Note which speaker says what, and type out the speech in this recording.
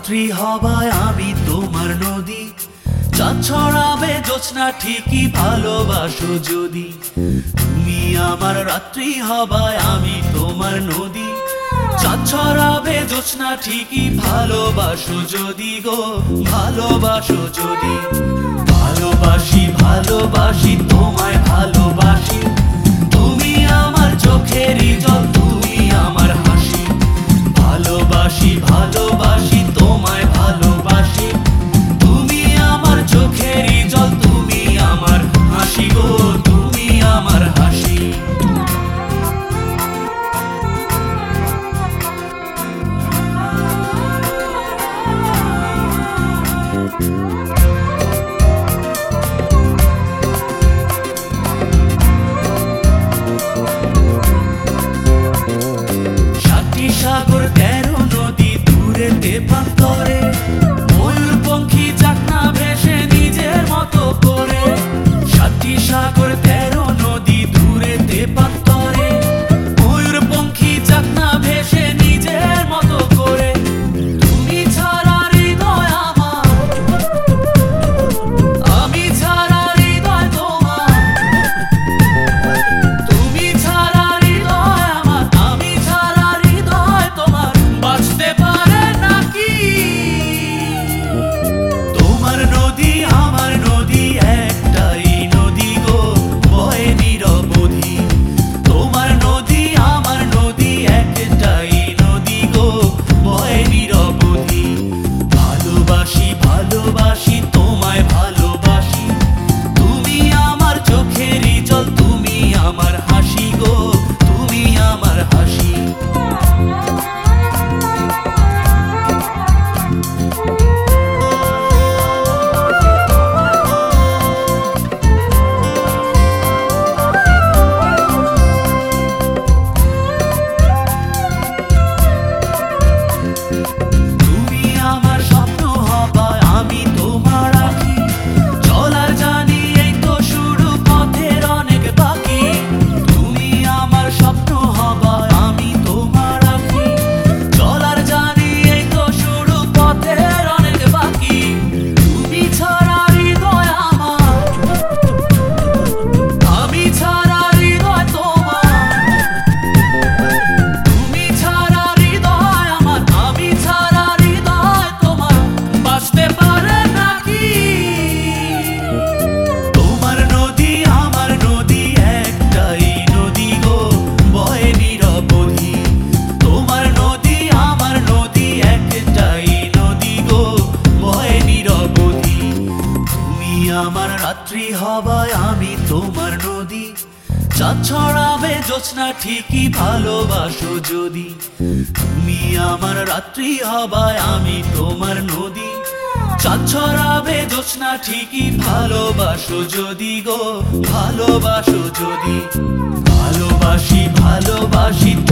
Speaker 1: রাত্রি হবায় আমি তোমার নদী, চাঁদ ছড়াবে জোছনা ঠিকই ভালোবাসো যদি। তুমি আমার রাত্রি হবায় আমি তোমার নদী, চাঁদ ছড়াবে জোছনা ঠিকই ভালোবাসো যদি গো, ভালোবাসো যদি। ভালোবাসি ভালোবাসি তোমায় ভালোবাসি, তুমি আমার চোখেরই জল, তুমি আমার হাসি। ভালোবাসি ভালোবাসি তোমায় ভালোবাসি, তুমি আমার চোখেরই জল, তুমি আমার হাসি গো, তুমি আমার হাসি। সাতটি সাগর 13 নদী দূরেতে প্রান্তরে, ময়ূরপঙ্খী চাকনা ভেসে নিজের মতো করে। সাতটি সাগর 13 নদী দূরেতে প্রান্তরে, ময়ূরপঙ্খী চাকনা ভেসে নিজের মতো করে। তুমি ছাড়া হৃদয় আমার, আমি ছাড়া হৃদয় তোমার। তুমি ছাড়া হৃদয় আমার, আমি ছাড়া হৃদয় তোমার, বাঁচতে পারে নাকি? তোমার নদী আমার নদী, একটাই নদী গো, বয়ে নিরবধি। তোমার নদী আমার নদী, একটাই নদী গো, বয়ে নিরবধি। ভালোবাসি ভালোবাসি তোমায় ভালোবাসি, তুমি আমার চোখেরই জল, তুমি আমার হাসি গো, তুমি আমার হাসি। তুমি আমার স্বপ্ন হবায় আমি তোমার আঁখি, চলার জানি এই তো শুরু, পথের অনেক বাকি। তুমি আমার স্বপ্ন হবায় আমি তোমার আঁখি, চলার জানি এই তো শুরু, পথের অনেক বাকি। তুমি ছাড়া হৃদয় আমার, আমি ছাড়া হৃদয় তোমার। তুমি ছাড়া হৃদয় আমার, আমি ছাড়া হৃদয় তোমার, বাঁচতে পারে নাকি? তোমার নদী আমার নদী, একটাই নদী গো, বয়ে নিরবধি। তোমার নদী আমার নদী, একটাই নদী গো, বয়ে নিরবধি। তুমি আমার রাত্রি হবায় আমি তোমার নদী, চাঁদ ছড়াবে জোছনা ঠিকই ভালোবাসো যদি। তুমি আমার রাত্রি হবায় আমি তোমার নদী, চাঁদ ছড়াবে জোছনা ঠিকই ভালোবাসো যদি গো, ভালোবাসো যদি। ভালোবাসি ভালোবাসি